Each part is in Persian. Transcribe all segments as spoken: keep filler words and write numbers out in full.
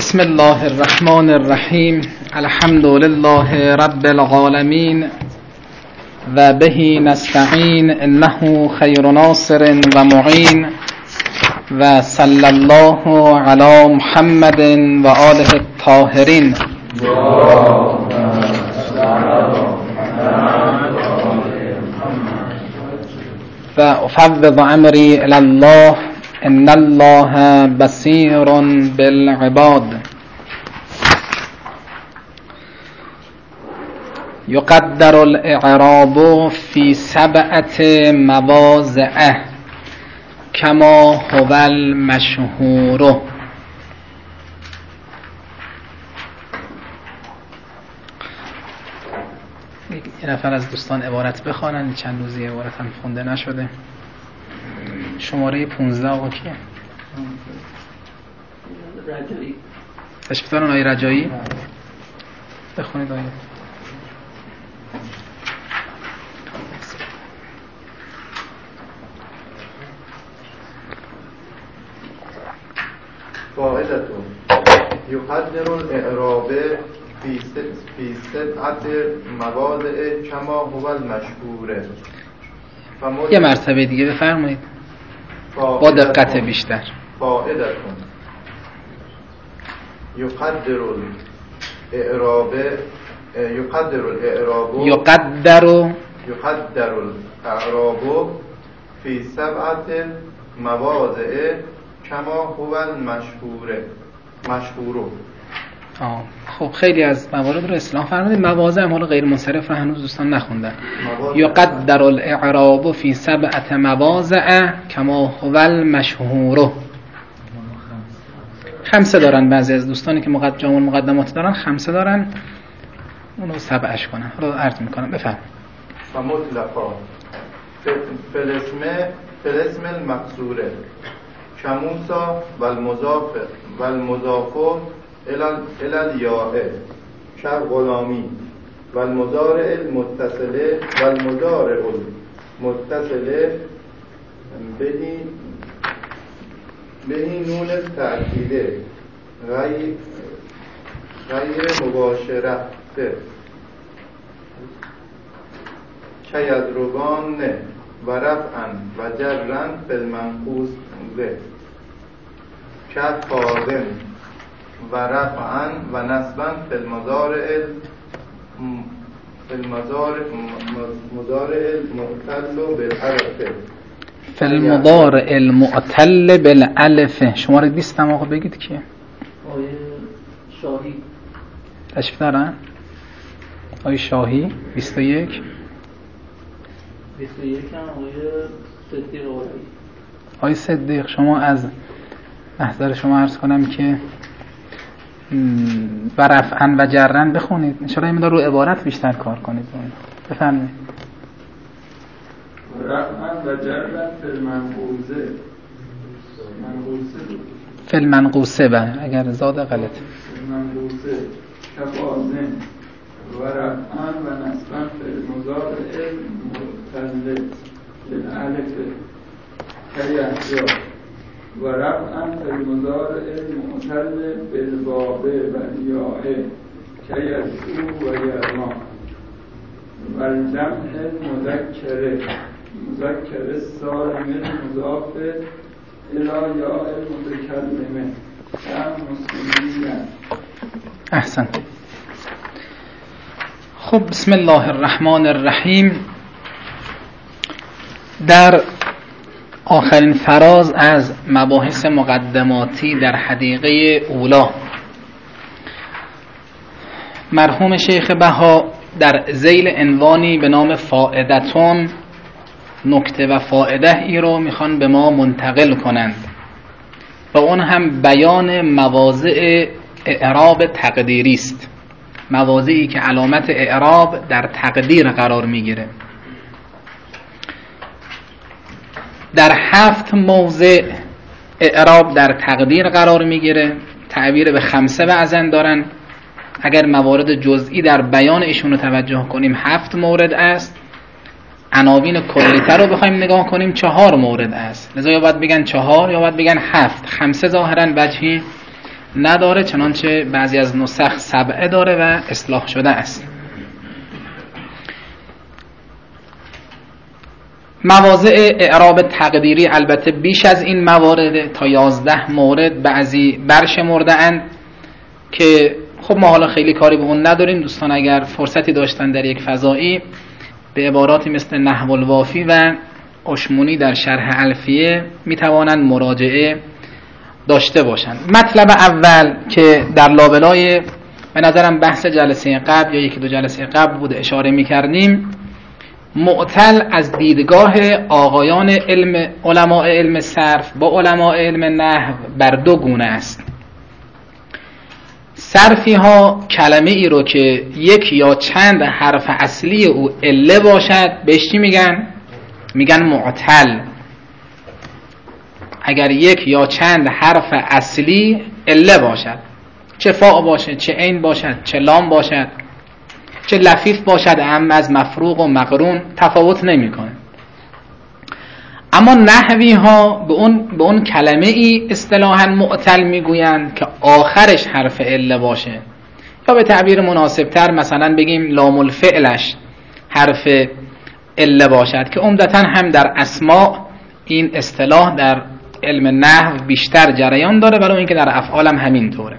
بسم الله الرحمن الرحیم. الحمد لله رب العالمین و به نستعین انه خیر ناصر و معین و صلی الله علی محمد و آله الطاهرین. و افوض امری الی الله ان الله بصیر بالعباد. یقدر الاعراب فی سبعة مواضع کما هو المشهور. یه نفر از دوستان عبارت بخوانن، چند روزی عبارت هم خونده نشده. شماره پونزده آقا کیه؟ رجایی. تشریف دارن آقای رجایی؟ بخونید آقای. فائدتون یقدر الاعراب فی سبعة مواضع کما هو المشهور. یه مرتبه دیگه بفرمایید با دقت بیشتر. فائدتون یقدر الاعراب یقدر الاعراب یقدر یقدر الاعراب فی سبعة مواضع کما هو المشهور مشهور. آه. خب خیلی از موارد رو اصلاح فرمودید. مواضع مال غیر منصرف رو هنوز دوستان نخوندن. یقدر الاعراب فی سبعة مواضع کما هو المشهور. خمسه دارن بعضی از دوستانی که مقدم جامع المقدمات دارن، خمسه دارن، اونو سبعش کنن. حالا عرض میکنم بفهم. و مطلقا فلسم فلسم المقصوره کموسا و المضاف و المضاف الى الیاء کالغلامی و المضارع المتصل و المضارع المتصل بهی بهی نون التأکید غیر غیر مباشرت کیضربان و رفعا و جرا فی المنقوص به کفاظن و رفعا و نصبا فی المضارع فی المضارع مضارع المعتل بالالف فی المضارع المعتل بالالف. شماره بیست هم آقا بگید کیه؟ آیه شاهی. تشریف دارن؟ آیه شاهی بیست و یک. بیست و یک هم آیه صدیق آوری. آیه صدیق شما از محضر شما عرض کنم که و رفعن و جرن بخونید. انشاءالله این مدار رو عبارت بیشتر کار کنید. بفرمایید. رفعن و جرن فی المنقوصه فی المنقوصه بله اگر زاد غلط منقوصه کفازن و رفعن و نصبا فی المضارع المعتل بالالف کیحیا و رفعا فی المضارع المعتل بالواو و الیاء کیدعو و یرما و الجمع المذکر مذکر سالم مضاف الی یاء المتکلمه کم مسلمین. احسنت. خب بسم الله الرحمن الرحیم. در آخرین فراز از مباحث مقدماتی در حدیقه اولا، مرحوم شیخ بها در ذیل عنوانی به نام فائدتون نکته و فائده ای رو میخوان به ما منتقل کنند و اون هم بیان مواضع اعراب تقدیری است، مواضعی که علامت اعراب در تقدیر قرار میگیره. در هفت موضع اعراب در تقدیر قرار میگیره. تعبیر به خمسه بعضن دارن. اگر موارد جزئی در بیان ایشون رو توجه کنیم هفت مورد است. عناوین کلی‌تر رو بخوایم نگاه کنیم چهار مورد است. لذا یا باید بگن چهار یا باید بگن هفت. خمسه ظاهرا وجهی نداره، چنانچه بعضی از نسخ سبعه داره و اصلاح شده است. مواضع اعراب تقدیری البته بیش از این موارد، تا یازده مورد بعضی برشمرده‌اند که خب ما حالا خیلی کاری به اون نداریم. دوستان اگر فرصتی داشتن در یک فضایی به عباراتی مثل نحو الوافی و اشمونی در شرح الفیه میتوانند مراجعه داشته باشند. مطلب اول که در لابلای به نظرم بحث جلسه قبل یا یکی دو جلسه قبل بود اشاره میکردیم، معتل از دیدگاه آقایان علم علماء علم صرف با علماء علم نحو بر دو گونه است. صرفی ها کلمه ای رو که یک یا چند حرف اصلی او عله باشد بهش چی میگن؟ میگن معتل. اگر یک یا چند حرف اصلی عله باشد، چه فاء باشد، چه عین باشد، چه لام باشد، چه لفیف باشد، اما از مفروق و مقرون تفاوت نمیکنه. اما نحوی ها به اون به اون کلمه ای اصطلاحاً معتل میگویند که آخرش حرف عله باشه، یا به تعبیر مناسب تر مثلا بگیم لام الفعلش حرف عله باشد، که عمدتاً هم در اسماء این اصطلاح در علم نحو بیشتر جریان داره، برای اینکه در افعال هم همین طوره.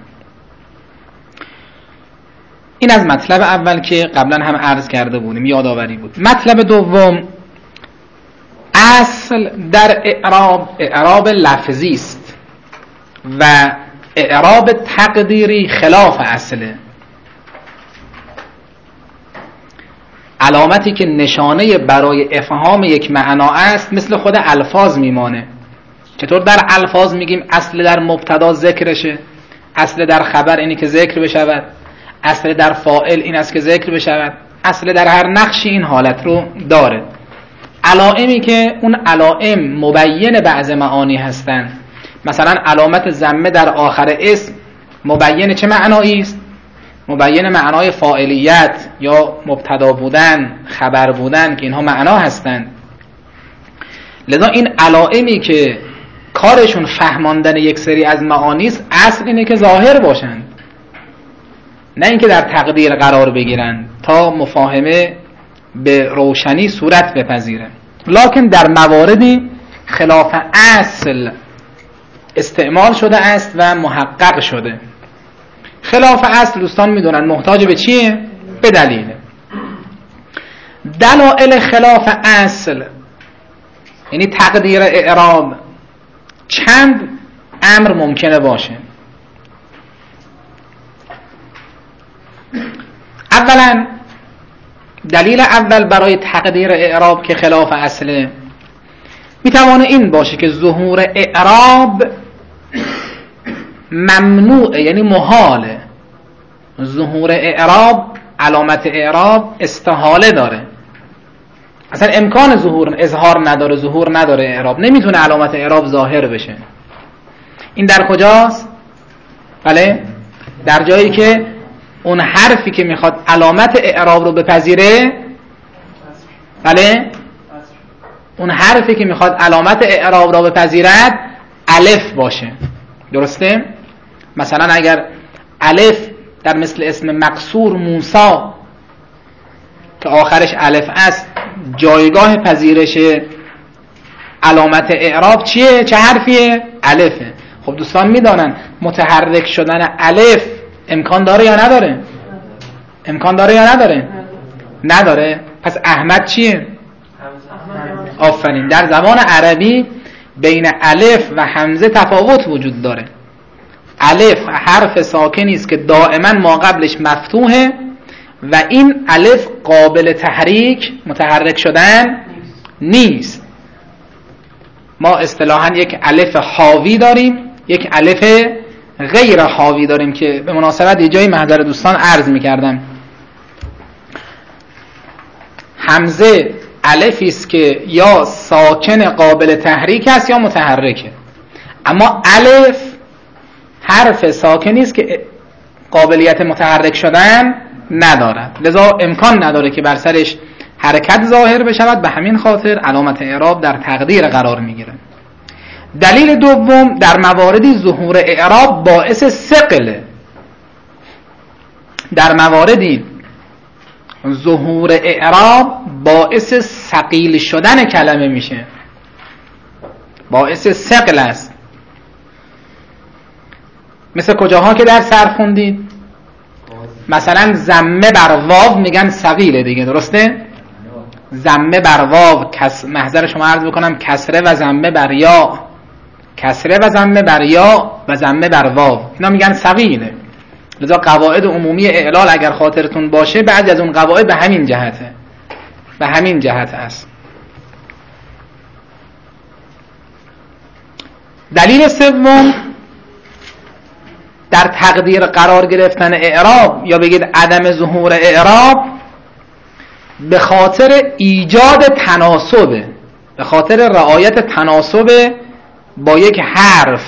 این از مطلب اول که قبلا هم عرض کرده بودیم، یادآوری بود. مطلب دوم، اصل در اعراب اعراب لفظی است و اعراب تقدیری خلاف اصله. علامتی که نشانه برای افهام یک معنا است مثل خود الفاظ میمانه. چطور در الفاظ میگیم اصل در مبتدا ذکرشه، اصل در خبر اینی که ذکر بشود، اصل در فاعل این است که ذکر بشود، اصل در هر نقشی این حالت رو داره. علائمی که اون علائم مبین بعض معانی هستند، مثلا علامت ضمه در آخر اسم مبین چه معنایی است؟ مبین معنای فاعلیت یا مبتدا بودن، خبر بودن، که اینها معنا هستند. لذا این علائمی که کارشون فهماندن یک سری از معانی است، اصل اینه که ظاهر باشند، نه اینکه در تقدیر قرار بگیرن تا مفاهمه به روشنی صورت بپذیره. لکن در مواردی خلاف اصل استعمال شده است و محقق شده. خلاف اصل دوستان میدونن محتاج به چیه؟ به دلیله. دلائل خلاف اصل یعنی تقدیر اعراب چند امر ممکنه باشه. اولا دلیل اول برای تقدیر اعراب که خلاف اصله میتوانه این باشه که ظهور اعراب ممنوعه، یعنی محاله. ظهور اعراب، علامت اعراب استحاله داره، اصلا امکان ظهور اظهار نداره، ظهور نداره. اعراب نمیتونه علامت اعراب ظاهر بشه. این در کجاست؟ بله، در جایی که اون حرفی که میخواد علامت اعراب رو بپذیره، بله، اون حرفی که میخواد علامت اعراب رو بپذیرد الف باشه. درسته؟ مثلا اگر الف در مثل اسم مقصور موسی که آخرش الف است، جایگاه پذیرش علامت اعراب چیه؟ چه حرفیه؟ الفه. خب دوستان میدانن متحرک شدن الف امکان داره یا نداره؟ امکان داره یا نداره؟ نداره. پس احمد چیه؟ آفرین. در زبان عربی بین الف و همزه تفاوت وجود داره. الف حرف ساکنی است که دائما ما قبلش مفتوحه و این الف قابل تحریک، متحرک شدن نیست. ما اصطلاحاً یک الف حاوی داریم، یک الف غیر حاوی داریم که به مناسبت یه جایی محضر دوستان عرض می‌کردم. همزه الفی است که یا ساکن قابل تحریک است یا متحرکه، اما الف حرف ساکنی است که قابلیت متحرک شدن ندارد، لذا امکان نداره که بر سرش حرکت ظاهر بشود. به همین خاطر علامت اعراب در تقدیر قرار میگیره. دلیل دوم، در مواردی ظهور اعراب باعث ثقل، در مواردی ظهور اعراب باعث ثقیل شدن کلمه میشه، باعث ثقل است. مثل کجاها که در سر خوندید؟ مثلا ضمه بر واو میگن ثقیله دیگه، درسته؟ ضمه بر واو، کس... محضر شما عرض بکنم کسره و ضمه بر یا، کسره و ضمه بر یا و ضمه بر واو، اینا میگن ثقیله. لذا قواعد عمومی اعلال اگر خاطرتون باشه بعضی از اون قواعد به همین جهته، به همین جهت است. دلیل سوم، در تقدیر قرار گرفتن اعراب یا بگید عدم ظهور اعراب به خاطر ایجاد تناسب، به خاطر رعایت تناسب با یک حرف.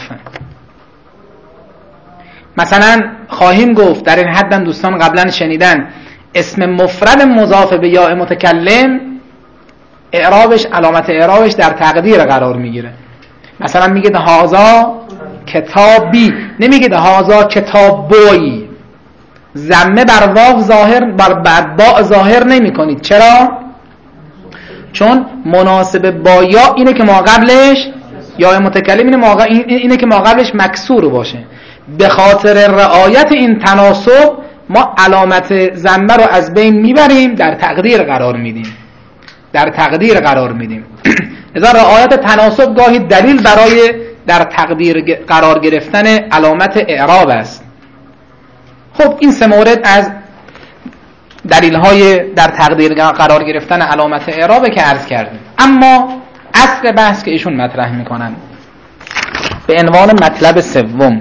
مثلا خواهیم گفت در این حد دوستان قبلا شنیدن اسم مفرد مضاف به یاء متکلم اعرابش، علامت اعرابش در تقدیر قرار میگیره. مثلا میگید هازا کتابی، نمیگید هازا کتابوی. ضمه بر واو ظاهر، بر با ظاهر نمی کنید. چرا؟ چون مناسب با یا اینه که ما قبلش یا متکلم اینه, ما اینه که ما قبلش مکسور باشه. به خاطر رعایت این تناسب ما علامت ضمه رو از بین میبریم، در تقدیر قرار میدیم، در تقدیر قرار میدیم. لذا رعایت تناسب گاهی دلیل برای در تقدیر قرار گرفتن علامت اعراب است. خب این سه مورد از دلیل های در تقدیر قرار گرفتن علامت اعرابه که عرض کردیم. اما اصل بحث که ایشون مطرح میکنن به عنوان مطلب سوم،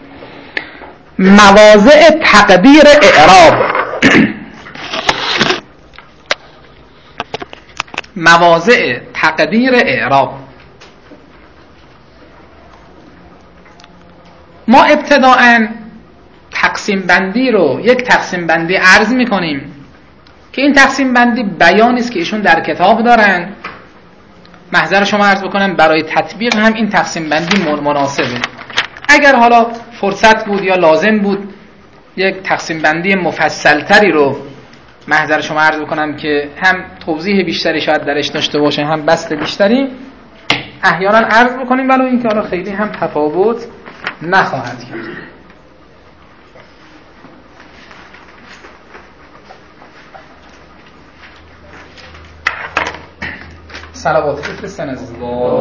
مواضع تقدیر اعراب. مواضع تقدیر اعراب. ما ابتداءً تقسیم بندی رو یک تقسیم بندی عرض میکنیم که این تقسیم بندی بیانی است که ایشون در کتاب دارن. محضر شما عرض بکنم برای تطبیق هم این تقسیم بندی مناسبه. اگر حالا فرصت بود یا لازم بود یک تقسیم بندی مفصل تری رو محضر شما عرض بکنم که هم توضیح بیشتری شاید درش داشته باشه هم بسط بیشتری، احیانا عرض بکنیم، ولی اینکه حالا خیلی هم تفاوت نخواهد کرد. صلوات بفرستن از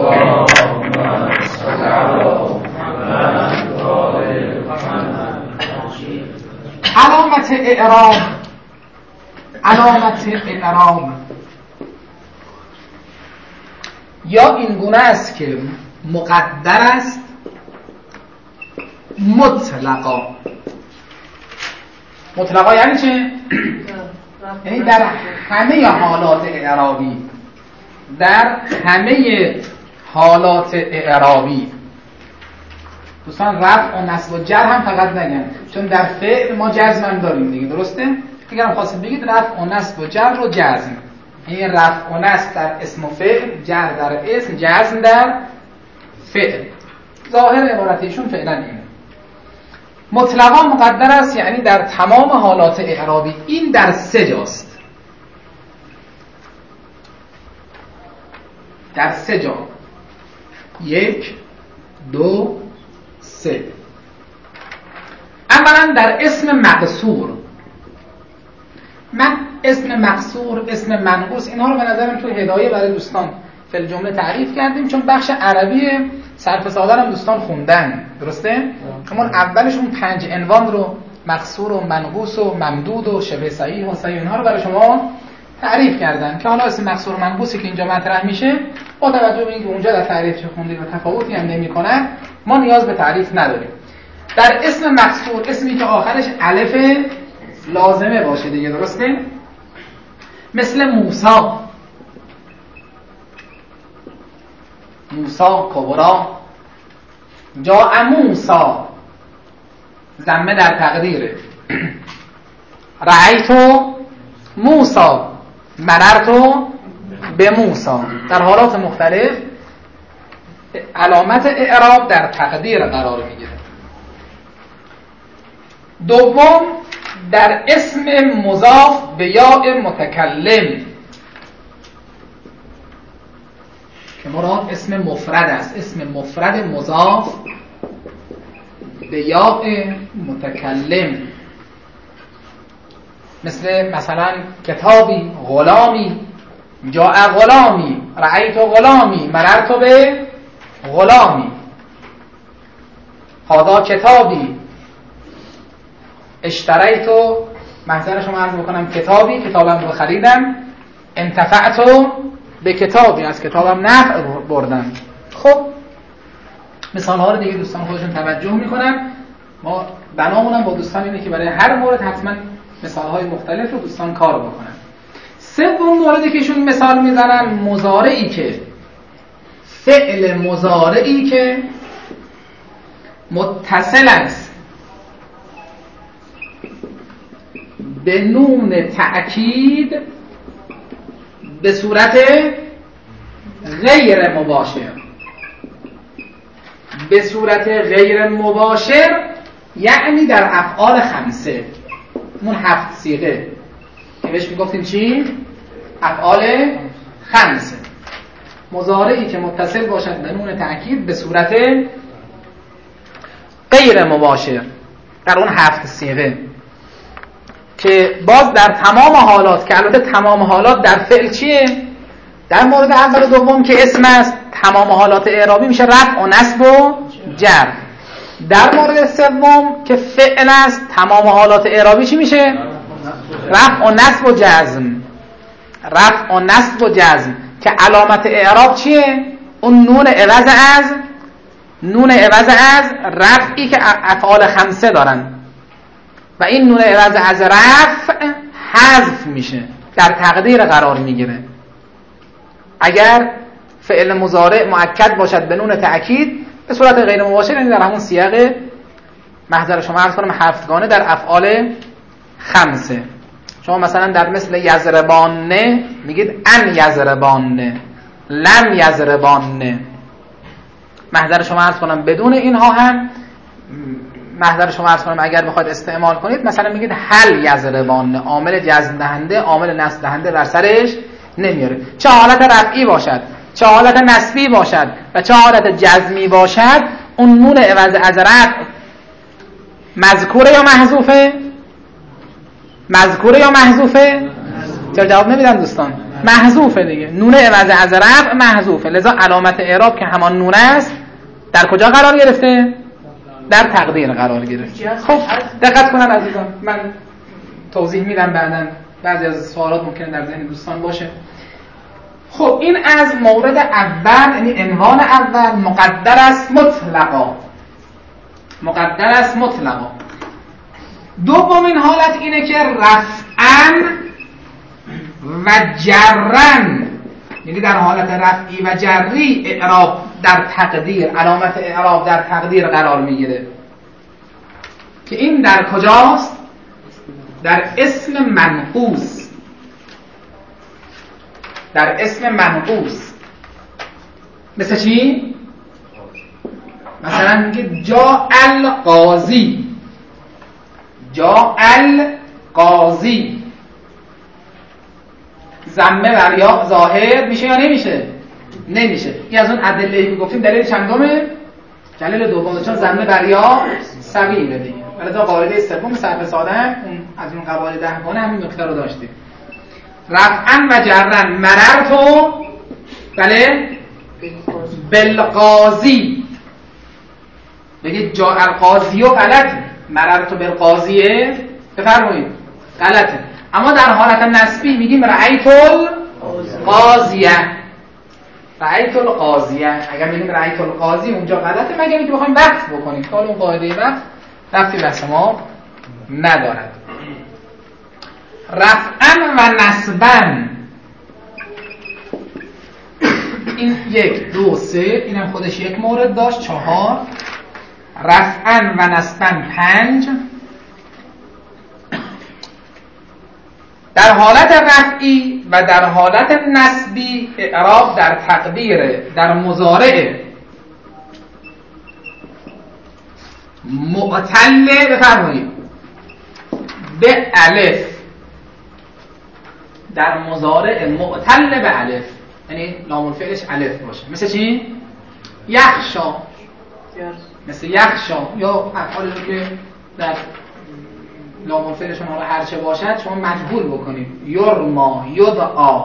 علامت اعراب. علامت اعراب یا این گونه است که مقدر است مطلقا. مطلقا یعنی چه؟ یعنی در همه حالات اعرابی، در همه حالات اعرابی. دوستان رفع و نصب و جر هم فقط نگن، چون در فعل ما جزم هم داریم دیگه، درسته؟ اگر هم خواستیم بگید رفع و نصب و جر رو جزم، این رفع و نصب در اسم و فعل، جر در اسم، جزم در فعل. ظاهر عبارتیشون فعلا اینه. مطلقا مقدر است یعنی در تمام حالات اعرابی. این در سه جاست، در سه جا. یک، دو، سه. اولا در اسم مقصور. من اسم مقصور، اسم منقوص، اینها رو به نظرم تو هدایه برای دوستان فی الجمله تعریف کردیم، چون بخش عربی صرف ساده هم دوستان خوندن، درسته؟ همون اولشون پنج عنوان رو مقصور و منقوص و ممدود و شبه صحیح و صحیح اینها رو برای شما تعریف کردن که حالا اسم مقصور و منقوصی که اینجا مطرح میشه با توجه به اینکه اونجا در تعریف چه خوندید و تفاوتی هم نمی‌کنن ما نیاز به تعریف نداریم. در اسم مقصور، اسمی که آخرش الف لازمه باشه دیگه، درسته؟ مثل موسی، موسی کبرا، جاء موسی، ضمه در تقدیره. رأیتو موسی، مررتو به موسی. در حالات مختلف علامت اعراب در تقدیر قرار میگیره. دوم در اسم مضاف به یاء متکلم که مراد اسم مفرد است، اسم مفرد مضاف به یاء متکلم، مثل مثلا کتابی، غلامی، جاء غلامی، رأیت غلامی، مررت به غلامی، هذا کتابی، اشتریت، محضر شما عرض بکنم کتابی، کتابم رو خریدم، انتفعت به کتابی، از کتابم نفع بردم. خب مثال ها رو دیگه دوستان خودشون توجه میکنن. ما بنامونم با دوستان اینه که برای هر مورد حتما مثال های مختلف رو دوستان کار بکنن. سوم موردی که ایشون مثال میزنن مضارعی که فعل مضارعی که متصل است به نون تأکید به صورت غیر مباشر، به صورت غیر مباشر یعنی در افعال خمسه، اون هفت صیغه که بهش میگفتیم چی؟ افعال خمسه. مضارعی که متصل باشد به نون تأکید به صورت غیر مباشر در اون هفت صیغه که باز در تمام حالات، که البته تمام حالات در فعل چیه؟ در مورد اول و دوم که اسم است تمام حالات اعرابی میشه رفع و نصب و جر. در مورد سوم که فعل است تمام حالات اعرابی چی میشه؟ رفع و نصب و جزم. رفع و نصب و جزم که علامت اعراب چیه؟ اون نون عوض از نون عوض از رفعی که افعال خمسه دارن و این نون عوض از رفع حذف میشه، در تقدیر قرار میگیره. اگر فعل مضارع مؤکد باشد به نون تأکید به صورت غیر مباشر، یعنی در همون سیاق محضر شما عرض کنم هفتگانه در افعال خمسه. شما مثلا در مثل یضربانه میگید ان یضربانه، لم یضربانه. محضر شما عرض کنم بدون اینها هم محضر شما عرض کنم اگر بخواید استعمال کنید مثلا میگید هل یضربانه، عامل جزم دهنده عامل نصب دهنده بر سرش نمیاره. چه حالت رفعی باشد، چه حالت نصبی باشد و چه حالت جزمی باشد، اون نون عوض از رفع مذکوره یا محذوفه؟ مذکوره یا محذوفه؟ چرا جواب نمیدن دوستان؟ محذوفه دیگه. نون عوض از رفع محذوفه، لذا علامت اعراب که همان نون است در کجا قرار گرفته؟ در تقدیر قرار گرفته. خب دقت کنن عزیزان، من توضیح میدم بعداً، بعضی از سوالات ممکنه در ذهن دوستان باشه. خب این از مورد اول، یعنی عنوان اول مقدر است مطلقا، مقدر است مطلقا. دومین حالت اینه که رفعاً و جرن، یعنی در حالت رفعی و جری اعراب در تقدیر، علامت اعراب در تقدیر قرار میگیره که این در کجاست؟ در اسم منقوص. در اسم منقوص مثل چی؟ مثلا میگه جا القاضی، جا القاضی، ضمه بر یا ظاهر میشه یا نمیشه؟ نمیشه. این از اون ادله‌ای که گفتیم دلیل چندمه؟ دلیل دومه، چون ضمه بر یا صغیره دیگه. ولی تا قاعده سوم صرف ساده هم اون از اون قواعد دهگانه همین نکته رو داشتیم. رفعاً و جرن مررتو بله بالقاضی، بگید جا القاضی و غلط، مررتو بالقاضیه بفرمایید غلطه. اما در حالت نسبی میگیم رأیت القاضیه، رأیت القاضیه. اگر میگیم رأیت القاضی اونجا غلطه، مگر اینکه بخوایم وقف بکنیم که اون قاعده وقف رفتی به ما ندارد. رفعاً و نصباً، این یک دو سه، اینم خودش یک مورد داشت، چهار. رفعاً و نصباً پنج. در حالت رفعی و در حالت نصبی اعراب در تقدیر، در مضارع معتل بفرمایید به الف، در مضارع معتل به الف، یعنی لام الفعلش الف باشه. مثل چی؟ یخشا، مثل یخشا یا افعالی که در لام الفعلشون حالا هرچه باشد شما مجبور بکنید. یرما، یدعا،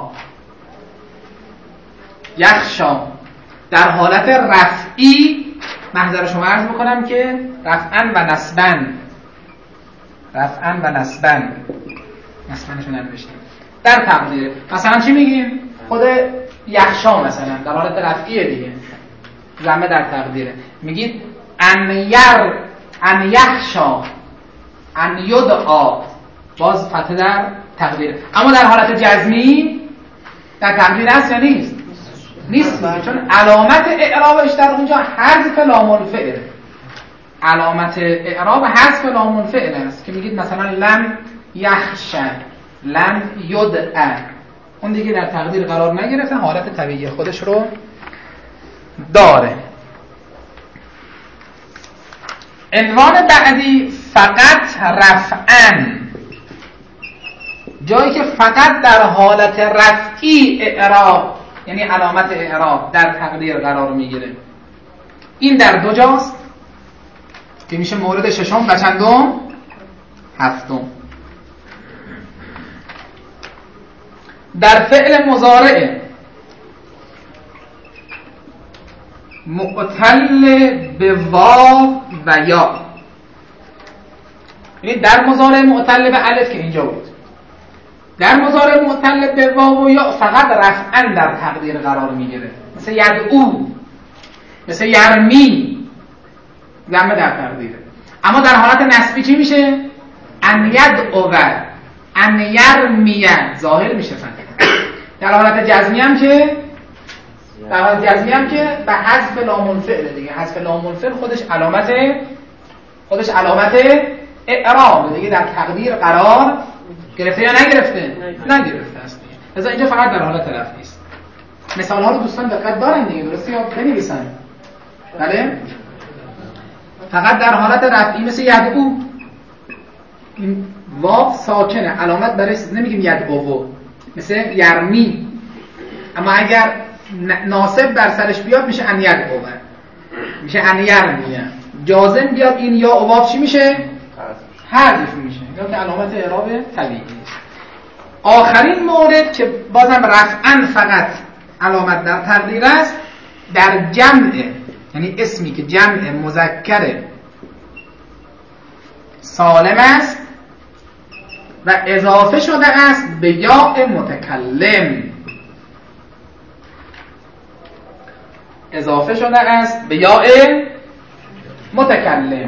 یخشا. در حالت رفعی محضر شما عرض بکنم که رفعن و نصبن، رفعن و نصبن، نصبنشون ننوشتیم در تقدیره. مثلا چی میگیم؟ خود یخشا مثلا در حالت رفعیه دیگه، ضمه در تقدیره. میگید ان یر، ان یخشا، ان یدعا، باز فتحه در تقدیره. اما در حالت جزمی در تقدیر هست یا نیست؟ نیست، چون علامت اعرابش در اونجا حذف لام الفعل، علامت اعراب حذف لام الفعل است که میگید مثلا لم یخش، لم یدع، اون دیگه در تقدیر قرار نگرفته، حالت طبیعی خودش رو داره. عنوان بعدی فقط رفعن، جایی که فقط در حالت رفعی اعراب، یعنی علامت اعراب در تقدیر قرار میگیره. این در دو جاست که میشه مورد ششم و چندم؟ هفتم. در فعل مضارع معتل به واو و یا، یعنی در مضارع معتل به الف که اینجا بود، در مضارع معتل به واو و یا فقط رفعن در تقدیر قرار میگیره. مثل یدعو، مثل یرمی، ضمه در تقدیره. اما در حالت نسبی چی میشه؟ ان یدعو، ان یرمی، ظاهر میشه فتحه. در حالت جزمی هم که در حالت جزمی هم که به حذف لام الفعل دیگه، حذف لام الفعل خودش علامت خودش علامت اعراب دیگه، در تقدیر قرار گرفته یا نگرفته؟ نگرفته است دیگه. لذا اینجا فقط در حالت رفعی است. مثال ها رو دوستان دقت دارن دیگه، درسته یا بنویسن؟ بله؟ فقط در حالت رفعی، مثل یدعو، این واو ساکنه، علامت برای نمیگیم یدعو، مثل یرمی. اما اگر ناصب بر سرش بیاد میشه ان یدعو، میشه ان یرمی. جازم بیاد این یا و واو چی میشه؟ حذف میشه، یا که علامت اعراب طبیعی. آخرین مورد که بازم رفعن فقط علامت در تقدیر است، در جمع، یعنی اسمی که جمع مذکر سالم است و اضافه شده است به یاء متکلم، اضافه شده است به یاء متکلم.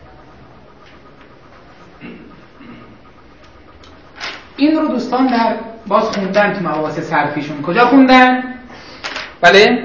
این رو دوستان در باز خوندن تو مباحث صرفیشون کجا خوندن؟ بله؟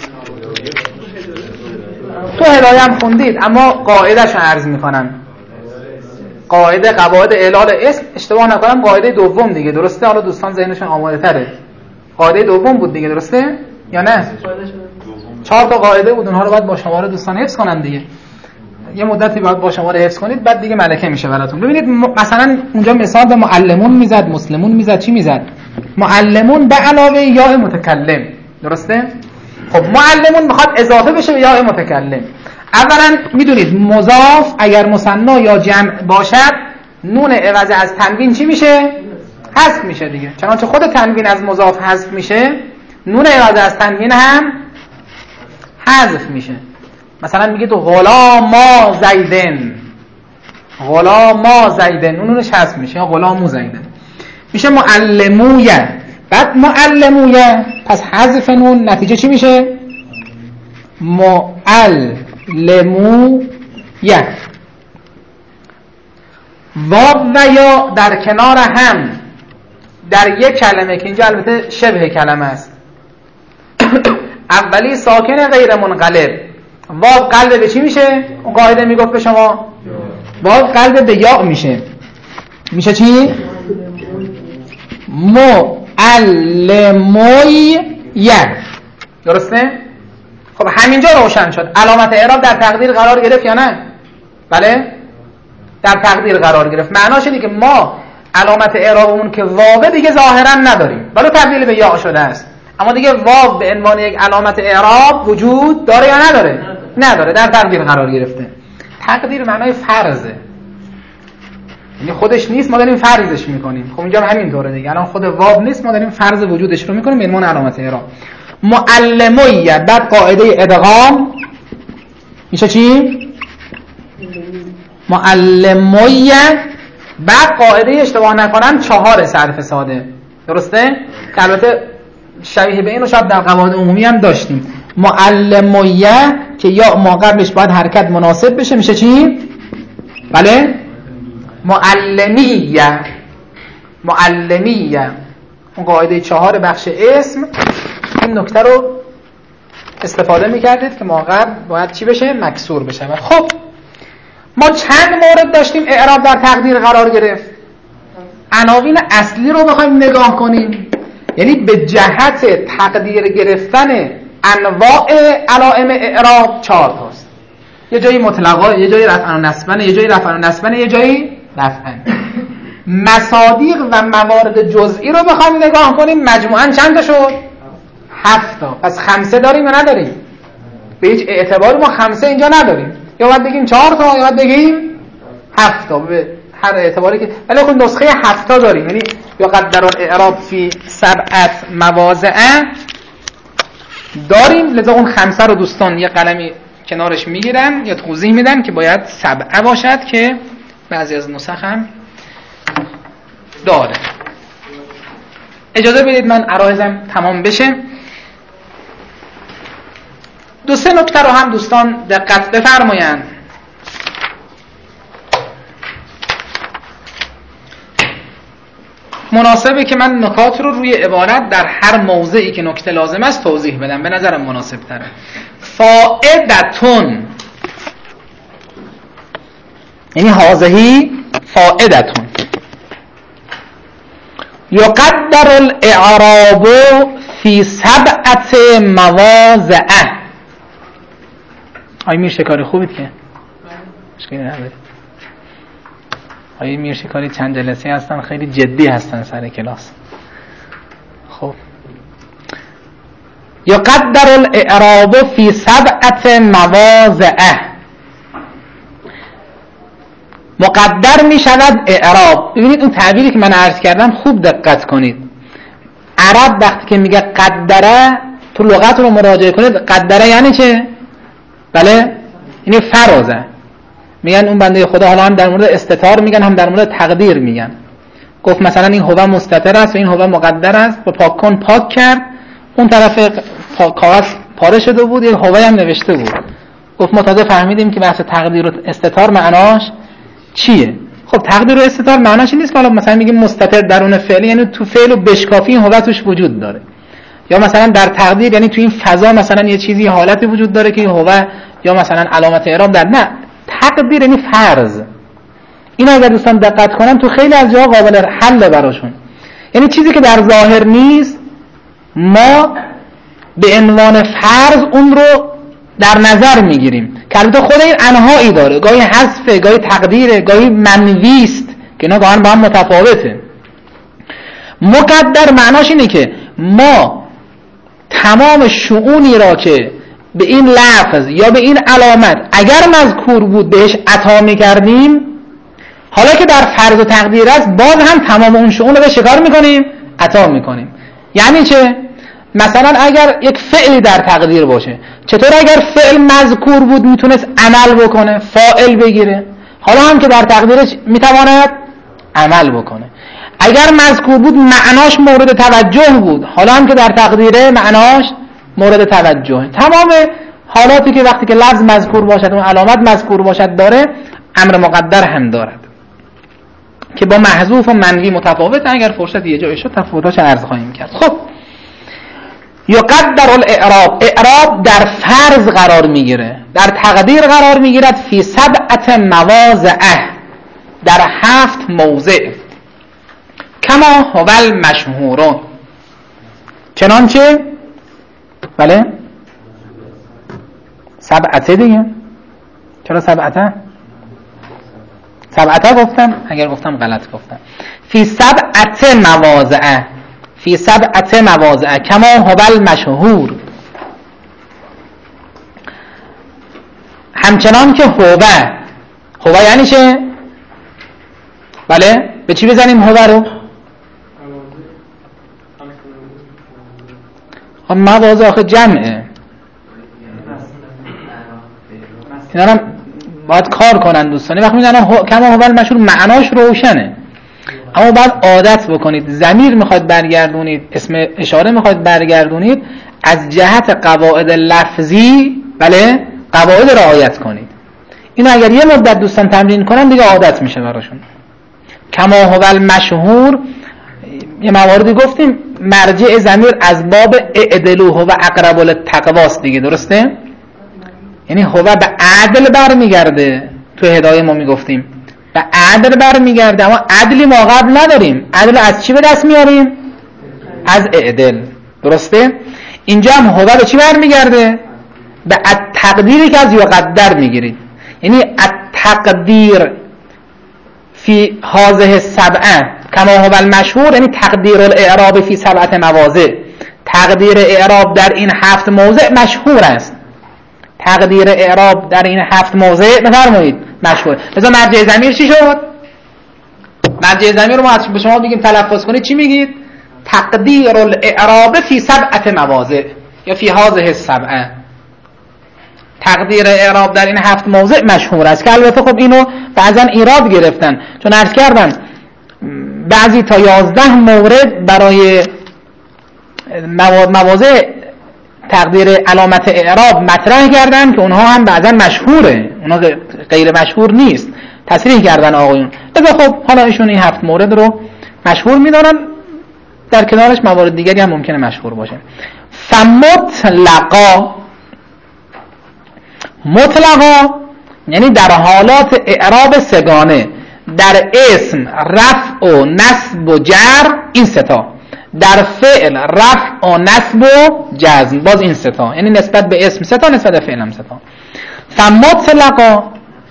تو هدایه هم خوندید، اما قاعده‌شو عرض میکنم. قاعده قواعد اعلال اسم، اشتباه نکنم قاعده دوم دیگه، درسته؟ حالا دوستان ذهنشون آماده تره. قاعده دوم بود دیگه، درسته؟ یا نه؟ چهار تا قاعده بود، اونها رو باید با شماره دوستان حفظ کنن دیگه. یه مدتی باید با شماره حفظ کنید، بعد دیگه ملکه میشه براتون. ببینید مثلا اونجا مثال به معلمون میزد، مسلمون میزد، چی میزد؟ معلمون به علاوه یا متکلم، درسته؟ خب معلمون میخواد اضافه بشه به یا متکلم. اولا میدونید مضاف اگر مثنا یا جمع باشد، نون عوض از تنوین چی میشه؟ حذف میشه دیگه. چنانچه خود تنوین از مضاف حذف میشه، نون عوض از تنوین هم حذف میشه. مثلا میگید غلاما زیدن، غلاما زیدن، نونش حذف میشه، یا غلامو زیدن میشه معلمویه. بعد معلمویه، پس حذف نون نتیجه چی میشه؟ معلمویه. واو و یا در کنار هم در یک کلمه که اینجا البته شبه کلمه است، اولی ساکن غیر منقلب، واو قلب به چی میشه؟ اون قاعده میگفت به شما واو قلب به یا میشه، میشه چی؟ معلمویه، درسته؟ خب همینجا روشن شد علامت اعراب در تقدیر قرار گرفت یا نه؟ بله در تقدیر قرار گرفت. معناش اینه که ما علامت اعرابمون که واو دیگه ظاهرا نداریم، ولی تبدیل به یا شده است، اما دیگه واو به عنوان یک علامت اعراب وجود داره یا نداره؟ نداره، در تقدیر قرار گرفته. تقدیر معنای فرضه، یعنی خودش نیست، ما داریم فرضش میکنیم. خب اینجا هم همینطوره دیگه، الان خود واو نیست، ما داریم فرض وجودش رو میکنیم به عنوان علامت اعراب. معلمیه بعد قاعده ادغام میشه چی؟ معلمیه بعد قاعده اشتباه نکنم چهار صرف ساده، درسته؟ که البته شبیه به این رو شاید در قواعد عمومی هم داشتیم. معلمیه که یا ما قبلش باید حرکت مناسب بشه میشه چی؟ بله؟ معلمیه. معلمیه اون قاعده چهار بخش اسم، این نکته رو استفاده میکردید که ما قبل باید چی بشه؟ مکسور بشه. خب ما چند مورد داشتیم اعراب در تقدیر قرار گرفت. عناوین اصلی رو بخوایم نگاه کنیم، یعنی به جهت تقدیر گرفتن انواع علائم اعراب چهار تاست. یه جایی مطلقا، یه جایی رفعن و نصبن، یه جایی رفعن و نصبن، یه جایی رفعن. مصادیق و موارد جزئی رو بخوایم نگاه کنیم مجموعاً چند تا شد؟ هفت تا. پس خمسه داریم یا نداریم؟ به هیچ اعتباری ما خمسه اینجا نداریم، یا باید بگیم چهار تا یا باید بگیم هفت تا، به هر اعتباری که. ولی خب نسخه هفت تا داریم، یعنی یا قدر الاعراب فی سبعت مواضع داریم. لذا اون خمسه رو دوستان یه قلمی کنارش میگیرن یا توضیح میدن که باید سبعه باشد که بعضی از نسخ هم داره. اجازه بدید من عرایزم تمام بشه. دو سه نکته رو هم دوستان دقت بفرمایند. مناسبه که من نکات رو روی عبارت در هر موضعی که نکته لازم است توضیح بدم، به نظرم مناسب تره. فائدتون یعنی هذهی فائدتون. یقدر الاعراب فی سبعت مواضع. آی میر شکاری خوبید که مشکلی نداره. آی میر شکاری چند جلسه هستن خیلی جدی هستن سر کلاس. خب یقدر الاعراب فی سبعت مواضع. مقدر می شود اعراب. ببینید اون تعبیری که من عرض کردم خوب دقت کنید. عرب وقتی که میگه قدره، تو لغت رو مراجعه کنید، قدره یعنی چه؟ بله؟ یعنی فرازه. میگن اون بنده خدا، حالا هم در مورد استتار میگن هم در مورد تقدیر میگن. گفت مثلا این هوه مستتر است و این هوه مقدر است، با پاک کن پاک کرد، اون طرف کاغذ پاره شده بود، یک هوه هم نوشته بود. گفت ما تازه فهمیدیم که بحث تقدیر و استتار معناش چیه. خب تقدیر و استتار معناش این نیست که حالا مثلا میگیم مستتر درون فعل یعنی تو فعل و بشکافی این هوه توش وجود داره، یا مثلا در تقدیر یعنی تو این فضا مثلا یه چیزی حالتی وجود داره که این هوه یا مثلا علامت اعراب در. نه، تقدیر یعنی فرض. این اگر دوستان دقت کنن تو خیلی از جاها قابل حل براشون. یعنی چیزی که در ظاهر نیست ما به عنوان فرض اون رو در نظر میگیریم که البته خود این انواعی داره، گاهی حذف، گاهی تقدیره، گاهی منوی است که اینا گاهی با هم متفاوته. مقدر معناش اینه که ما تمام شؤونی را که به این لفظ یا به این علامت اگر مذکور بود بهش عطا میکردیم، حالا که در فرض و تقدیر است باز هم تمام اون شؤون رو به شکار میکنیم، عطا میکنیم. یعنی چه؟ مثلا اگر یک فعلی در تقدیر باشه، چطور اگر فعل مذکور بود میتونست عمل بکنه، فاعل بگیره، حالا هم که در تقدیرش میتواند عمل بکنه. اگر مذکور بود معناش مورد توجه بود، حالا هم که در تقدیره معناش مورد توجه. تمام حالاتی که وقتی که لفظ مذکور باشد و علامت مذکور باشد داره، امر مقدر هم دارد که با محذوف و منوی متفاوته. اگر فرصت یه جایی شد تفاوتاش عرض خواهیم کرد. خب یقدر الاعراب، اعراب در فرض قرار میگیره، در تقدیر قرار میگیرد فی سبعت مواضع، در هفت موضع. کما هو المشهورون، چنانچه بله سبعته دیگه. چرا سبعته؟ سبعته گفتم، اگر گفتم غلط گفتم. فی سبعت مواضع، فی سبعت مواضع کما هو المشهور، همچنان که هو. هو یعنی چه؟ بله به چی بزنیم هو رو؟ خب مواضع آخه جمعه، اینا هم باید کار کنن دوستان. وقتی میگن کما هو المشهور معناش روشنه، اما باید عادت بکنید. ضمیر میخواید برگردونید، اسم اشاره میخواید برگردونید، از جهت قواعد لفظی بله قواعد رعایت کنید. اینو اگر یه مدت دوستان تمرین کنن دیگه عادت میشه براشون. کما هو المشهور یه مواردی گفتیم مرجع ضمیر از باب اعدلوه و اقرب للتقوا است دیگه، درسته؟ یعنی هو به عدل برمیگرده. تو هدایه ما میگفتیم به عدل برمیگرده، اما عدلی ما قبل نداریم. عدل از چی به دست میاریم؟ از اعدل، درسته؟ اینجا هم هو به چی برمیگرده؟ به التقدیری که از یقدر میگیرید. یعنی التقدیر فی هذه السبعه کما هو المشهور، یعنی تقدیر الاعراب فی سبعه مواضع، تقدیر اعراب در این هفت موضع مشهور است. تقدیر اعراب در این هفت موضع بفرمایید مشهور. مثلا مرجع ضمیر چی شد؟ مرجع ضمیر رو ما به شما بگیم تلفظ کنید چی میگید؟ تقدیر الاعراب فی سبعه مواضع یا فی هذه السبعه. تقدیر اعراب در این هفت موضع مشهور است که البته خب اینو بعضا ایراد گرفتن، چون عرض کردم بعضی تا یازده مورد برای مواضع تقدیر علامت اعراب مطرح کردن که اونها هم بعضا مشهوره، اونها غیر مشهور نیست، تصریح کردن آقایون. لذا خب حالا ایشون این هفت مورد رو مشهور میدانن، در کنارش موارد دیگری هم ممکنه مشهور باشه. فمطلقا، مطلقا یعنی در حالات اعراب سگانه، در اسم رفع و نصب و جر این ستا، در فعل رفع و نصب و جزم باز این ستا، یعنی نسبت به اسم ستا نسبت به فعل هم ستا. فمطلقا،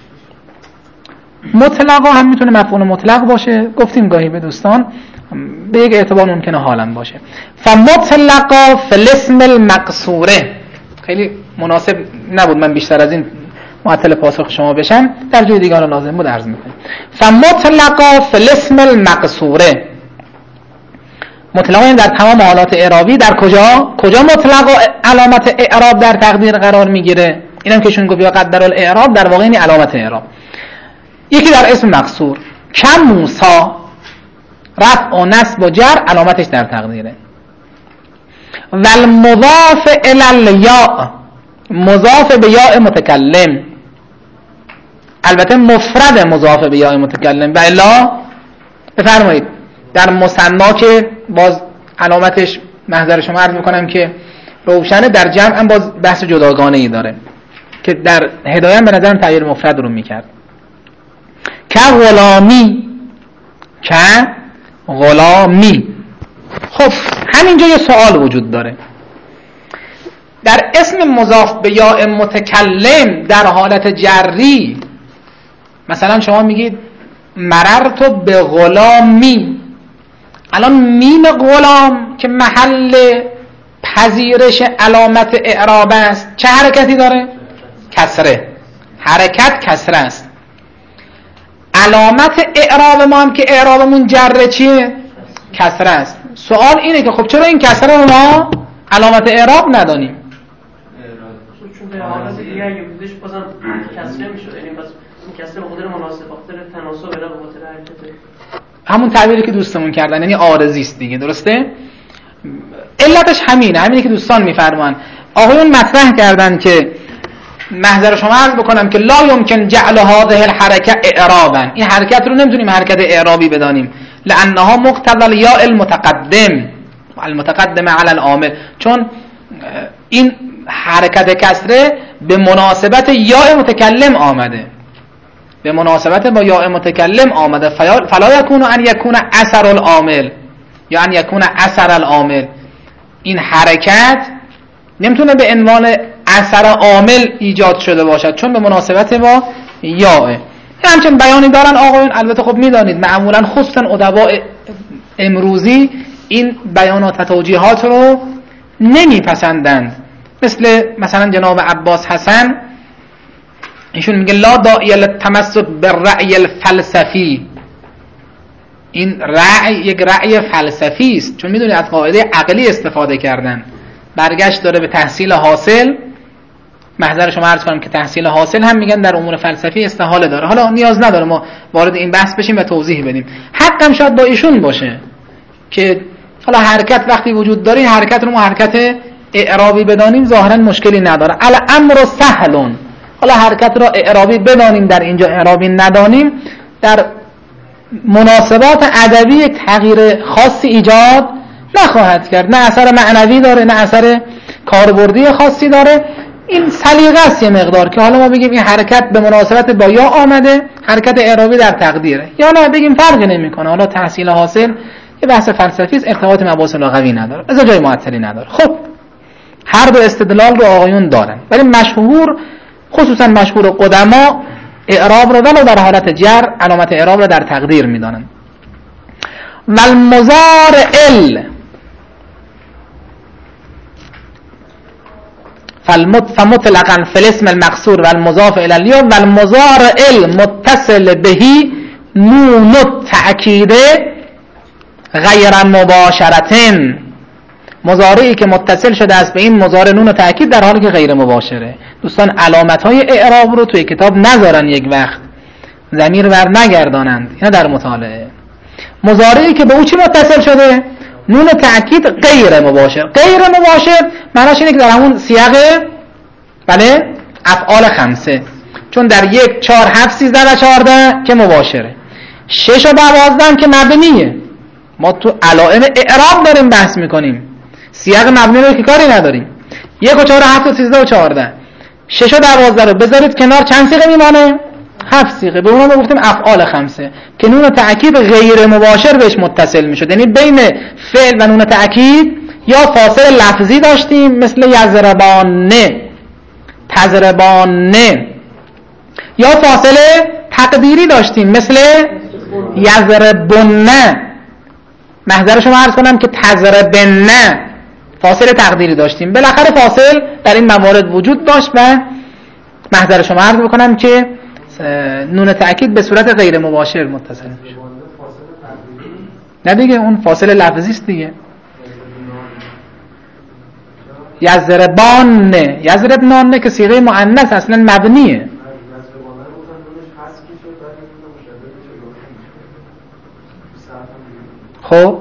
مطلقا هم میتونه مفعول مطلق باشه، گفتیم گاهی به دوستان به یک اعتبار ممکنه حالا باشه. فمطلقا فالاسم المقصوره، خیلی مناسب نبود من بیشتر از این معطل پاسخ شما بشم، در جای دیگه لازم بود عرض میکنم. فمطلقا فالاسم المقصوره، مطلقا در تمام حالات اعرابی. در کجا؟ کجا مطلقا علامت اعراب در تقدیر قرار میگیره؟ اینم که شون گفت یا قدر الاعراب، در واقع این علامت اعراب. یکی در اسم مقصور، کم موسی، رفع و نصب و جر علامتش در تقدیره. والمضاف الی الیاء، مضاف به یاء متکلم، البته مفرد مضاف به یاء متکلم. و الا بفرمایید در مثنا که باز علامتش محضر شما عرض میکنم که روشنه، در جمع هم باز بحث جداگانه ای داره که در هدایه به نظرم تغییر مفرد رو میکرد. که غلامی، که غلامی. خب همینجا یه سوال وجود داره. در اسم مضاف به یاء متکلم در حالت جری، مثلا شما میگید مررت به غلامی، الان میم غلام که محل پذیرش علامت اعراب است چه حرکتی داره؟ کسره. حرکت کسره است. علامت اعراب ما هم که اعرابمون جره چیه؟ کسره است. سوال اینه که خب چرا این کسره رو ما علامت اعراب ندانیم؟ چون به حالت دیگه اگه بودش بازم کسره میشد، یعنی بس این کسره به خاطر مناسب، به خاطر تناسب، نه به خاطر حرکت. همون تعبیری که دوستمون کردن، یعنی عارضی است دیگه، درسته؟ علتش همینه، همینه که دوستان میفرمان. آقایون مطرح کردن که محضر شما عرض بکنم که لا یمکن جعل هذه الحرکه اعرابا، این حرکت رو نمیتونیم حرکت اعرابی بدانیم، لانها مقتضى الیاء المتقدم المتقدم علی العامل، چون این حرکت کسره به مناسبت یاء متکلم آمده، به مناسبت با یاء متکلم آمده. فلا یکون ان یکون اثر العامل یا ان یکون اثر العامل، این حرکت نمیتونه به عنوان اثر عامل ایجاد شده باشد چون به مناسبت با یاء. همچنین بیانی دارن آقایون. البته خب میدانید معمولا خصوصا ادباء امروزی این بیانات و توجیهات رو نمیپسندند. مثل مثلا جناب عباس حسن، ایشون میگه لا داعی للتمسک بالرأی الفلسفی. این رأی یک رأی فلسفی است، چون میدونید از قاعده عقلی استفاده کردن. برگشت داره به تحصیل حاصل. محضر شما عرض کنم که تحصیل حاصل هم میگن در امور فلسفی استحاله داره. حالا نیاز نداره ما وارد این بحث بشیم و توضیح بدیم. حقم شاید با ایشون باشه که حالا حرکت وقتی وجود داره، این حرکت رو ما حرکت اعرابی بدانیم ظاهرا مشکلی نداره. الامر سهل. حالا حرکت را اعرابی بدانیم در اینجا اعرابی ندانیم، در مناسبات ادبی تغییر خاصی ایجاد نخواهد کرد. نه اثر معنوی داره، نه اثر کاربردی خاصی داره. این سلیقه است یه مقدار که حالا ما بگیم این حرکت به مناسبت با یا آمده، حرکت اعرابی در تقدیره، یا نه بگیم فرقی نمیکنه. حالا تحصیل حاصل یه بحث فلسفی است، ارتباط مباحث لغوی نداره، از جای معطلی نداره. خب هر دو استدلال رو آقایون دارن، ولی مشهور خصوصا مشهور قدما اعراب رو ولو در حالت جر علامت اعراب رو در تقدیر میدانن. والمضارع فمطلقا فی الاسم المقصور والمضاف الی الیا والمضارع المتصل به نون التأکید غیر مباشرتن. مضارعی که متصل شده است به این مضارع نون تأکید در حالی که غیر مباشره. دوستان علامت های اعراب رو توی کتاب نذارن، یک وقت ضمیر بر نگردانند، اینا در مطالعه. مضارعی که به او چی متصل شده؟ نون تأکید غیر مباشر. غیر مباشر معناش اینه که در همون سیاق بله افعال خمسه، چون در یک چهار هفت سیزده و چهارده که مباشره، شش و دوازده که مبنیه. ما تو علائم اعراب داریم بحث میکنیم، سیاق مبنی رو که کاری نداریم. یک و چهار هفت و سیزده و چهارده، شش و دوازده رو بذارید کنار، چند صیغه میمانه؟ هفت صیغه. به اونها گفتیم افعال خمسه که نون تأکید غیر مباشر بهش متصل میشد، یعنی بین فعل و نون تأکید یا فاصله لفظی داشتیم مثل یضربانه، تضربانه، یا فاصله تقدیری داشتیم مثل یضربنه. محضر شما عرض کنم که تضربنه فاصله تقدیری داشتیم. بالاخره فاصل در این موارد وجود داشت و محضر شما عرض بکنم که نون تأکید به صورت غیر مباشر متصل میشه. نه دیگه اون فاصله لفظی است دیگه. یضربان، یضربنان که صیغه مؤنث اصلا مبنیه. خب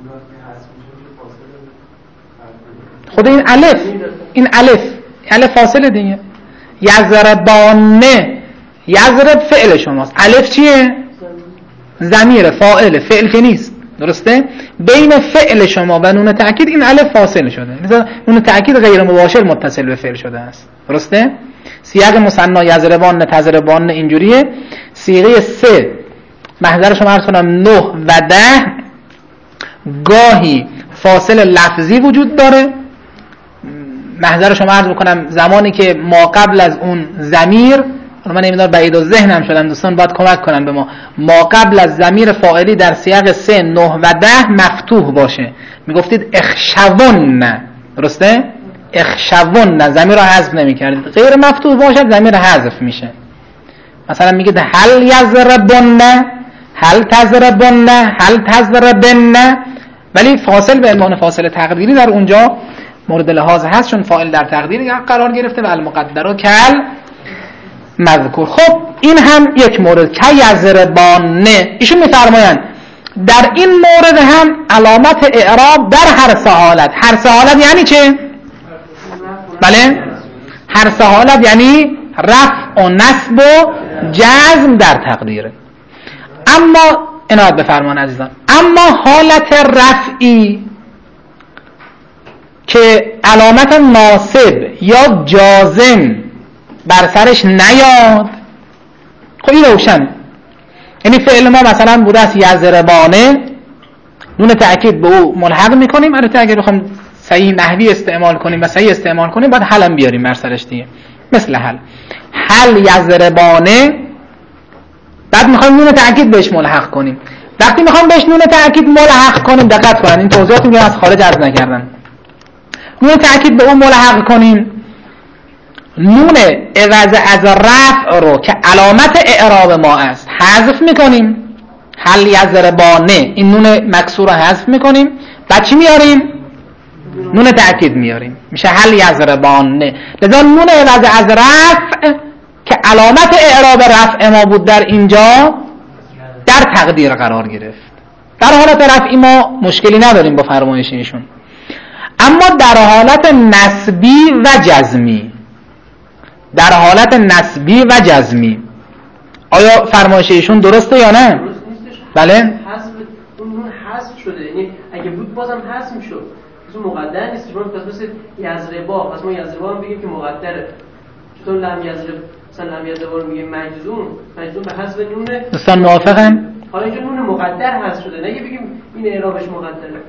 خود این الف، این الف الف فاصله دیگه. یضربانه، یضرب فعل شماست، الف چیه؟ ضمیر فاعل، فعل که نیست، درسته؟ بین فعل شما و نون تأکید این الف فاصله شده، مثلا نون تأکید غیر مباشر متصل به فعل شده است، درسته؟ سیاق مثنا یضربان، تضربان اینجوریه. صیغه سه محضر شما عرض کنم نه و ده گاهی فاصله لفظی وجود داره. محضر شما عرض بکنم زمانی که ما قبل از اون ضمیر، من نمیدونم بعید و ذهنم شدم، دوستان باید کمک کنن به ما، ما قبل از ضمیر فاعلی در سیاق سه، نه و ده مفتوح باشه، میگفتید اخشون، درسته؟ اخشون، ضمیر رو حذف نمی‌کردید. غیر مفتوح باشه ضمیر حذف میشه. مثلا میگید هل یضربن، هل تضربن، هل تضربن، ولی فاصل به عنوان فاصله تقدیری در اونجا مورد لحاظ هست، چون فاعل در تقدیر قرار گرفته و المقدر کل مذکور. خب این هم یک مورد که یضربانه. ایشون میفرمایند در این مورد هم علامت اعراب در هر سه حالت. هر سه حالت یعنی چه؟ بله، هر سه حالت یعنی رفع و نصب و جزم در تقدیره. اما عنایت بفرمان عزیزان، اما حالت رفعی که علامت ناصب یا جازم بر سرش نیاد، خب این روشن، یعنی فعل ما مثلا بوده است یضربانه، نون تأکید به او ملحق میکنیم. البته اگر بخوام صحیح نحوی استعمال کنیم و صحیح استعمال کنیم باید حلم بیاریم بر سرش دیگه، مثل حل، حل یضربانه میخوایم نون تأکید بهش ملحق کنیم. وقتی میخوام بهش نون تأکید ملحق کنیم، دقت کنید این توضیحات میگم از خارج عرض نکردم. نون تأکید به اون ملحق کنیم، نون عوض از رفع رو که علامت اعراب ما است حذف میکنیم. هل یضربانه، این نون مکسور رو حذف میکنیم. بعد چی میاریم؟ نون تأکید میاریم، میشه هل یضربانه. لذا نون عوض از رفع که علامت اعراب رفع ما بود در اینجا در تقدیر قرار گرفت. در حالت رفعی ما مشکلی نداریم با فرمایش ایشون، اما در حالت نسبی و جزمی، در حالت نسبی و جزمی آیا فرمایش ایشون درسته یا نه؟ بله؟ حذف اون نون حذف شده، یعنی اگه بود بازم حذف میشد. اون مقدر نیست. شما پس مثل یضربا، پس ما یضربا رو بگیم که مقدره. چطور لم یضرب، مثلا لم یضربا رو میگیم مجزوم، مجزوم به حذف نونه. دوستان موافقن؟ حالا اینجا نون مقدر حذف شده، نه بگیم این اعرابش مقدره.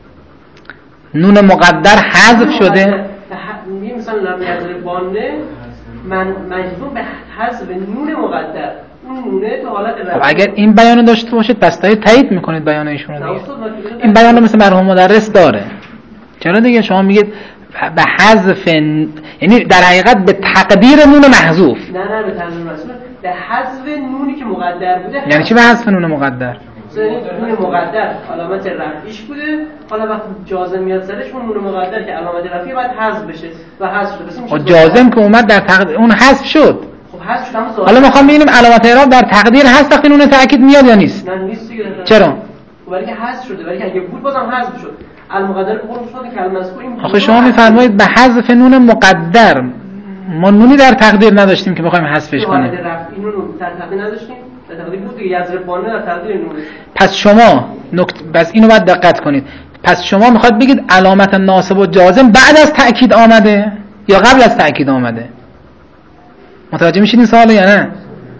نون مقدر حذف شده. میگیم مثلا لم یضربانه من مجزوم به حذف نون مقدر. اون نونه تو حالت رفع. اگر این بیانو داشته باشید پس دارید تایید میکنید بیان ایشون رو دیگه. این بیانو مثل مرحوم مدرس داره. چرا دیگه شما میگید به حذف، یعنی در حقیقت به تقدیر نون محذوف. نه نه به تقدیر محذوف، به حذف نونی که مقدر بوده. یعنی چی به حذف نون مقدر؟ نون مقدر علامت رفعیش بوده، حالا وقتی جازم میاد سرش اون نون مقدر که علامت رفعی باید حذف بشه و حذف شده. خب جازم که اومد در تقدیر اون حذف شد. خب حذف شد. حالا میخوام ببینیم علامت اعراب در تقدیر هست وقتی نون تأکید میاد یا نیست؟ نه نیست دیگه. چرا؟ ولی که حذف شده، ولی که اگه بود بازم حذف شد. المقدر قرب شده که المذکور این. آخه شما میفرمایید به حذف نون مقدر، ما نونی در تقدیر نداشتیم که بخوایم حذفش کنیم. اینو در تقدیر نداشتیم، در تقدیر بود دیگه. یضربانه در تقدیر نون. پس شما نکته، بس اینو باید دقت کنید. پس شما میخواد بگید علامت ناصب و جازم بعد از تأکید آمده یا قبل از تأکید آمده؟ متوجه میشید این سوالو یا نه؟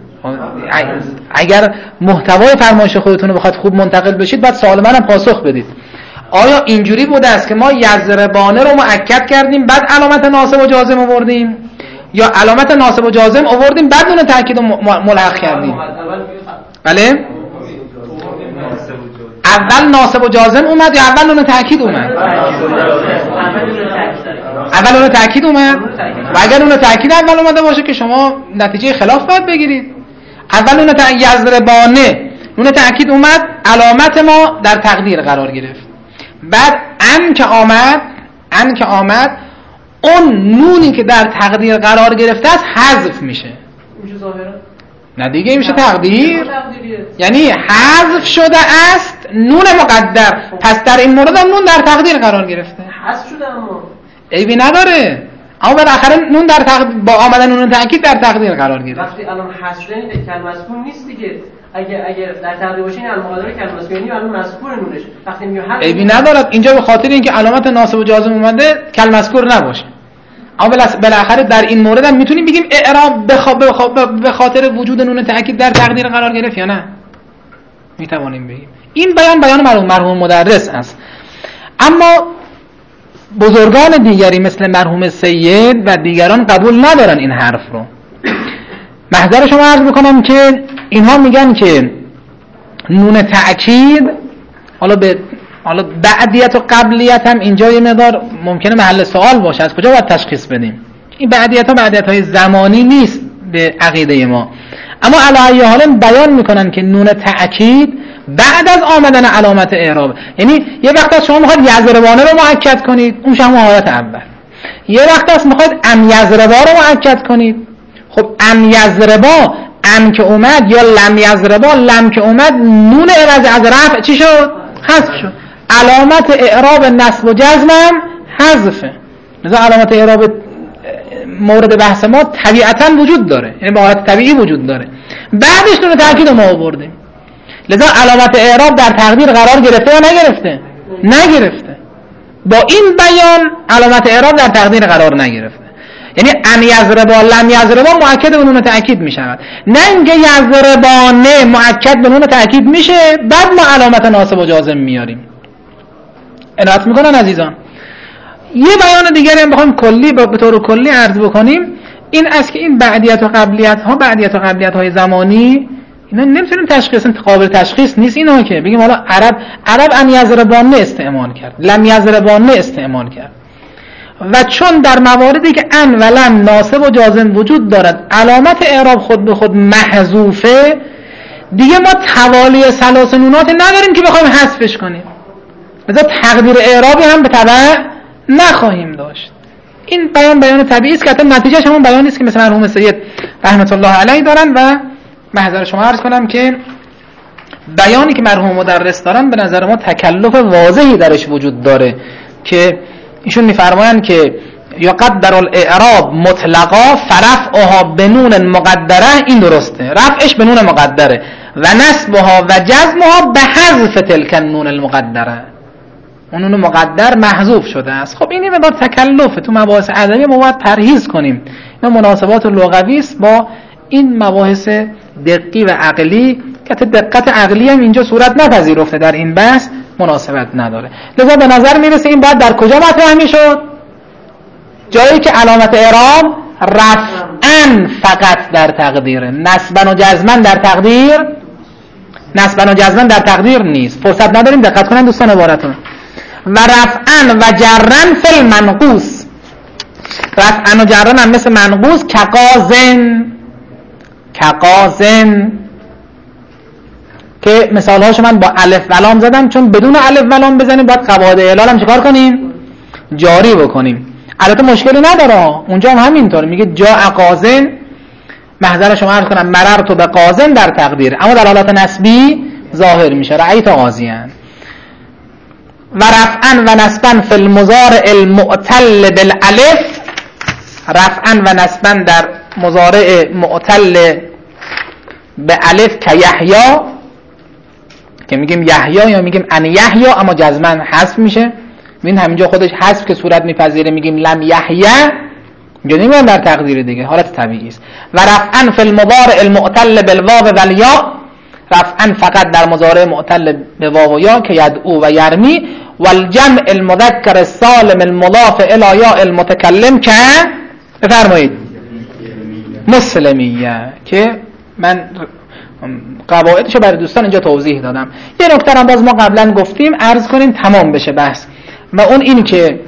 اگر محتوای فرمایش خودتون رو بخواد خوب منتقل بشید بعد سوال منم پاسخ بدید. آیا اینجوری بوده است که ما یضربانه رو مؤکد کردیم بعد علامت ناصب و جازم آوردیم، یا علامت ناصب و جازم آوردیم بعد نون تأکید رو ملحق کردیم؟ بله؟ اول ناصب و جازم اومد یا اول نون تأکید اومد؟ اول نون تأکید اومد. و اگر نون تأکید اول اومده باشه که شما نتیجه خلاف باید بگیرید. اول نون تأکید یضربانه نون تأکید اومد، علامت ما در تقدیر قرار گرفت. بعد ان که آمد، ان که آمد اون نونی که در تقدیر قرار گرفته است حذف میشه. میشه ظاهرا؟ نه دیگه میشه تقدیر. یعنی حذف شده است نون مقدر، پس در این مورد هم نون در تقدیر قرار گرفته. حذف شده اما عیبی نداره، اما بالاخره نون در تقدیر با آمدن نون تأکید در تقدیر قرار گرفته. وقتی الان حذف شده این کلمه مذکور نیست دیگه. اگه اگه در تقدیر باشه این المقدر کلمه مذکور، یعنی الان مذکور نونش. وقتی میگه حذف عیبی نداره اینجا به خاطر اینکه علامت ناصب و جازم اومده کلمه مذکور نباشه. اما بالاخره در این مورد هم میتونیم بگیم اعراب به خاطر وجود نون تأکید در تقدیر قرار گرفت یا نه؟ میتوانیم بگیم. این بیان بیان مرحوم مرحوم مدرس است. اما بزرگان دیگری مثل مرحوم سید و دیگران قبول ندارن این حرف رو. محضر شما عرض بکنم که اینها میگن که نون تأکید، حالا به حالا بعدیت و قبلیت هم اینجا یه مقدار ممکنه محل سوال باشه، از کجا باید تشخیص بدیم؟ این بعدیت ها بعدیت های زمانی نیست به عقیده ما، اما علی ای حال بیان میکنن که نون تأکید بعد از آمدن علامت اعراب، یعنی یه وقت از شما میخواید یضربانه رو مؤکد کنید، اون شما حالت اول. یه وقت از میخواید ام یضربا رو مؤکد کنید. خب ام یضربا، ام که اومد، یا لم یضربا، لم که اومد، نون عوض از رفع چی شد؟ حذف شد. علامت اعراب نصب و جزم هم حذفه. لذا علامت اعراب مورد بحث ما طبیعتاً وجود داره، یعنی به حالت طبیعی وجود داره. بعدش نون تأکید ما آوردیم. لذا علامت اعراب در تقدیر قرار گرفته یا نگرفته؟ نگرفته. با این بیان علامت اعراب در تقدیر قرار نگرفته. یعنی ان یضربا لم یضربا مؤکد به نون تأکید می شود، نه اینکه یضربانه مؤکد به نون تأکید میشه بعد ما علامت ناصب و جازم میاریم. عنایت میکنن عزیزان. یه بیان دیگری هم بخوایم کلی به طور کلی عرض بکنیم، این است که این بعدیت و قبلیت ها، بعدیت و قبلیت های زمانی اینا نمیتونیم تشخیص، قابل تشخیص نیست اینا که بگیم حالا عرب عرب ان یضربانه استعمال کرد، لم یضربانه استعمال کرد. و چون در مواردی که ان و لم ناصب و جازم وجود دارد علامت اعراب خود به خود محذوفه، دیگه ما توالی ثلاث نونات نداریم که بخوایم حذفش کنیم، لذا تقدیر اعرابی هم به تبع نخواهیم داشت. این بیان بیان طبیعی است که حتی نتیجهش همون بیانی است که مثلا مرحوم سید رحمت الله علیه دارن. و محضر شما عرض کنم که بیانی که مرحوم مدرس دارن به نظر ما تکلف واضحی درش وجود داره که ایشون میفرمایند که یقدر الاعراب مطلقا فرفعها بنون مقدره، این درسته، رفعش به نون مقدره، و نصبها و جزمها به حذف تلک النون المقدره، اون نون مقدر محذوف شده است. خب این مقدار تکلفه، تو مباحث ادبی ما باید پرهیز کنیم. اینا مناسبات لغوی است با این مباحث دقیق و عقلی که دقت عقلی هم اینجا صورت نپذیرفته، در این بحث مناسبت نداره. لذا به نظر میرسه این باید در کجا مطرح میشد؟ جایی که علامت اعراب رفعاً فقط در تقدیره، نصباً و جزماً در تقدیر نصباً و جزماً در تقدیر نیست. فرصت نداریم، دقت کنن دوستان عبارتون. و رفعاً و جرًا فی المنقوص، رفعاً و جرًا هم مثل منقوص، کقازن کقازن که مثال هاشو من با الف و لام زدم، چون بدون الف و لام بزنیم باید قواعد اعلال هم چیکار کنیم؟ جاری بکنیم. البته مشکلی نداره، اونجا هم همینطور میگه جاء قازن، محضر شما عرض کنم مررت به قازن در تقدیر، اما در حالت نسبی ظاهر میشه رأیت قاضیان. و رفعا و نصبا فی المضارع المعتل بالالف، رفعا و نصبا در مضارع معتل به الف که یحیا، که میگیم یحیا یا میگیم ان یحیا اما جزما حذف میشه. ببین همینجا خودش حذف که صورت میپذیره میگیم لم یحیا، اینجا نمیگم در تقدیر دیگه، حالت طبیعی است. و رفعا فی المضارع المعتل بالواو و الیا، رفعا فقط در مضارع معتل به واو و یا که یدعو و یرمی. والجمع المذکر السالم المضاف الی یا المتکلم که بفرمایید مسلمیه، که من قواعدشو برای دوستان اینجا توضیح دادم. یه نکته هم باز ما قبلا گفتیم عرض کنیم تمام بشه بحث، و اون این که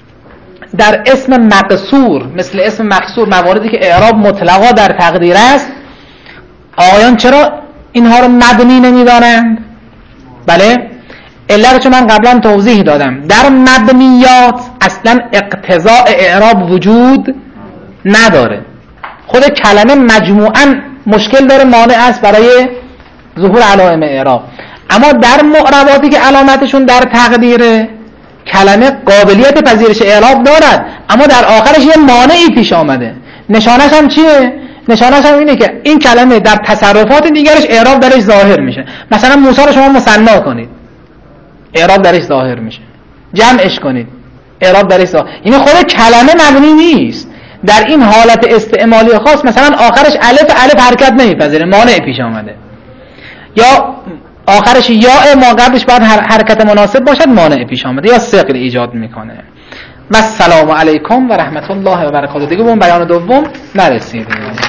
در اسم مقصور مثل اسم مقصور مواردی که اعراب مطلقا در تقدیر است، آقایان چرا اینها رو مبنی نمی‌دانند؟ بله علتش من قبلا توضیح دادم. در مبنیات اصلا اقتضاء اعراب وجود نداره، خود کلمه مجموعاً مشکل داره، مانع است برای ظهور علائم اعراب. اما در معرباتی که علامتشون در تقدیره، کلمه قابلیت پذیرش اعراب دارد، اما در آخرش یه مانعی پیش آمده. نشانش هم چیه؟ نشانش هم اینه که این کلمه در تصرفات دیگرش اعراب درش ظاهر میشه. مثلا موسی رو شما مثنا کنید، اعراب درش ظاهر میشه. جمعش کنید، اعراب درش ظاهر. این خود کلمه مبنی نیست. در این حالت استعمالی خاص مثلا آخرش الف الف حرکت نمیپذیره، مانع پیش آمده، یا آخرش یا ما قبلش باید حرکت مناسب باشد، مانع پیش آمده، یا ثقل ایجاد میکنه. و السلام علیکم و رحمت الله و برکاته. دیگه به اون بیان دوم نرسیدیم.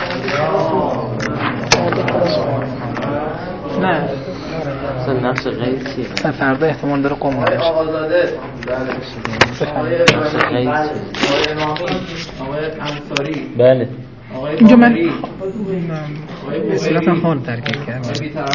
نه اصلا نفس غیر چیه؟ فردا احتمال داره قم بشه. آزاده نفس غیر چیه؟ آقای امامی، آقای انصاری، بله آقای اینجا من باقری، به صورت خال ترکیب کردم.